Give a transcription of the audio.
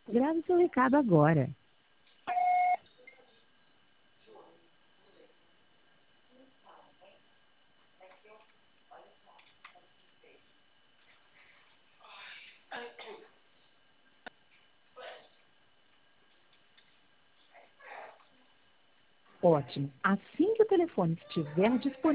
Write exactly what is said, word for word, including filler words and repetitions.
Grave seu recado agora. Ótimo. Assim que o telefone estiver disponível,